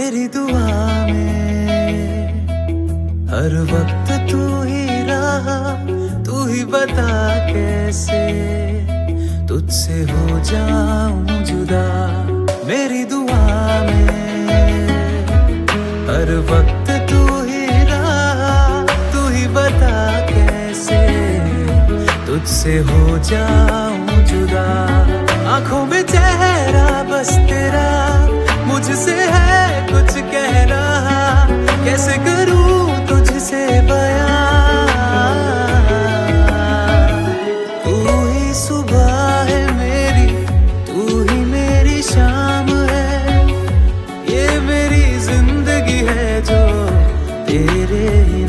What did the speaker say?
मेरी दुआ में हर वक्त तू ही रहा, तू ही बता कैसे तुझसे हो जाऊं जुदा। मेरी दुआ में हर वक्त तू ही रहा, तू ही बता कैसे तुझसे हो जाऊं जुदा। आंखों में चेहरा बस तेरा, मुझसे है कुछ कहना, कैसे करूं तुझसे बयां। तू ही सुबह है मेरी, तू ही मेरी शाम है, ये मेरी जिंदगी है जो तेरे